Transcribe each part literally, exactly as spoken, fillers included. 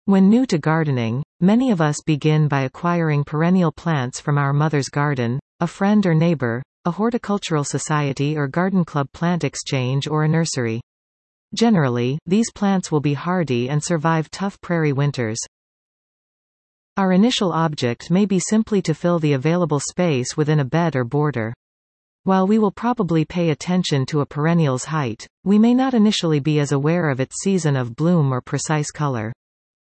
When new to gardening, many of us begin by acquiring perennial plants from our mother's garden, a friend or neighbor, a horticultural society or garden club plant exchange, or a nursery. Generally, these plants will be hardy and survive tough prairie winters. Our initial object may be simply to fill the available space within a bed or border. While we will probably pay attention to a perennial's height, we may not initially be as aware of its season of bloom or precise color.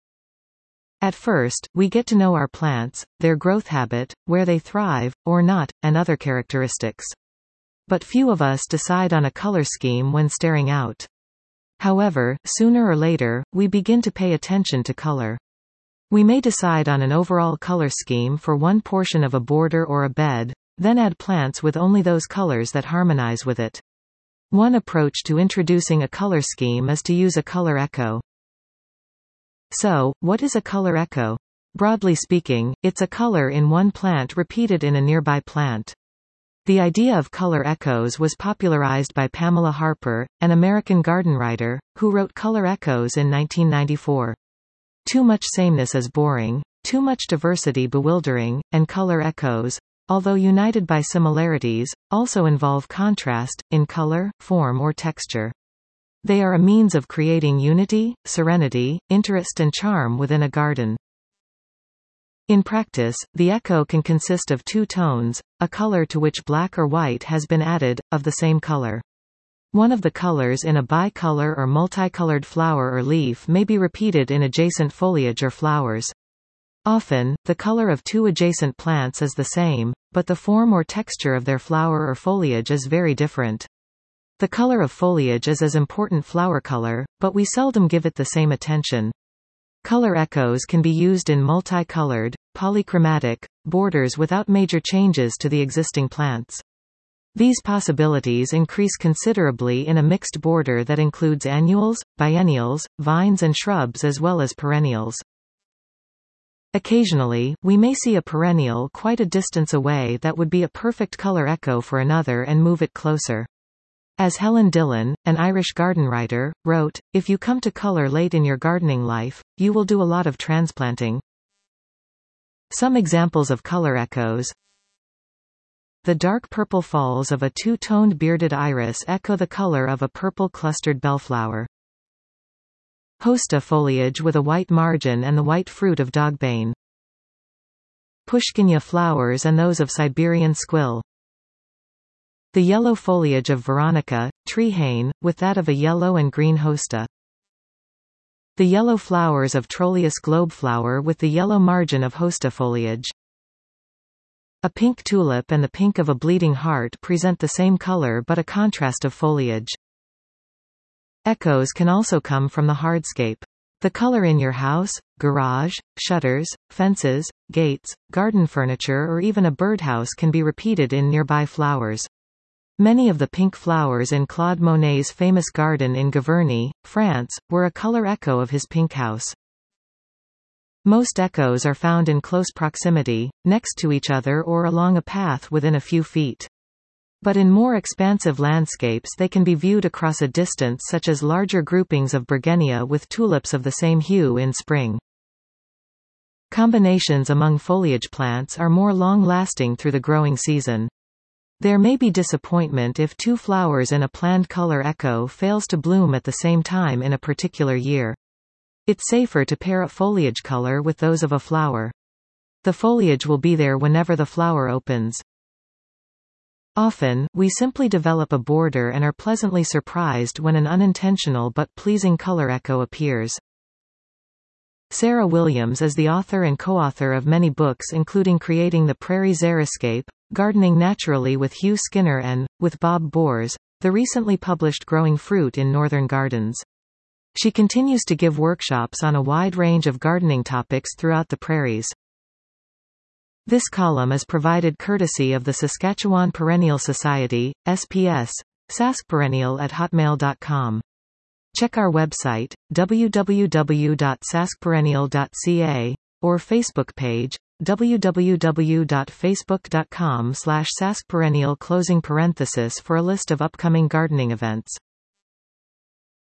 At first, we get to know our plants, their growth habit, where they thrive, or not, and other characteristics. But few of us decide on a color scheme when staring out. However, sooner or later, we begin to pay attention to color. We may decide on an overall color scheme for one portion of a border or a bed, then add plants with only those colors that harmonize with it. One approach to introducing a color scheme is to use a color echo. So, what is a color echo? Broadly speaking, it's a color in one plant repeated in a nearby plant. The idea of color echoes was popularized by Pamela Harper, an American garden writer, who wrote Color Echoes in nineteen ninety-four. Too much sameness is boring, too much diversity bewildering, and color echoes, although united by similarities, also involve contrast, in color, form or texture. They are a means of creating unity, serenity, interest and charm within a garden. In practice, the echo can consist of two tones, a color to which black or white has been added, of the same color. One of the colors in a bicolor or multicolored flower or leaf may be repeated in adjacent foliage or flowers. Often, the color of two adjacent plants is the same, but the form or texture of their flower or foliage is very different. The color of foliage is as important flower color, but we seldom give it the same attention. Color echoes can be used in multicolored, polychromatic, borders without major changes to the existing plants. These possibilities increase considerably in a mixed border that includes annuals, biennials, vines and shrubs as well as perennials. Occasionally, we may see a perennial quite a distance away that would be a perfect color echo for another and move it closer. As Helen Dillon, an Irish garden writer, wrote, "If you come to color late in your gardening life, you will do a lot of transplanting." Some examples of color echoes. The dark purple falls of a two-toned bearded iris echo the color of a purple clustered bellflower. Hosta foliage with a white margin and the white fruit of dogbane. Pushkinya flowers and those of Siberian squill. The yellow foliage of Veronica, treehane, with that of a yellow and green hosta. The yellow flowers of Trollius globeflower with the yellow margin of hosta foliage. A pink tulip and the pink of a bleeding heart present the same color but a contrast of foliage. Echoes can also come from the hardscape. The color in your house, garage, shutters, fences, gates, garden furniture or even a birdhouse can be repeated in nearby flowers. Many of the pink flowers in Claude Monet's famous garden in Gaverny, France, were a color echo of his pink house. Most echoes are found in close proximity, next to each other or along a path within a few feet. But in more expansive landscapes they can be viewed across a distance, such as larger groupings of Bergenia with tulips of the same hue in spring. Combinations among foliage plants are more long-lasting through the growing season. There may be disappointment if two flowers in a planned color echo fails to bloom at the same time in a particular year. It's safer to pair a foliage color with those of a flower. The foliage will be there whenever the flower opens. Often, we simply develop a border and are pleasantly surprised when an unintentional but pleasing color echo appears. Sarah Williams is the author and co-author of many books including Creating the Prairie Xeriscape, Gardening Naturally with Hugh Skinner and, with Bob Bors, the recently published Growing Fruit in Northern Gardens. She continues to give workshops on a wide range of gardening topics throughout the prairies. This column is provided courtesy of the Saskatchewan Perennial Society, S P S, saskperennial at hotmail dot com. Check our website, w w w dot saskperennial dot c a, or Facebook page, w w w dot facebook dot com slash saskperennial closing parenthesis for a list of upcoming gardening events.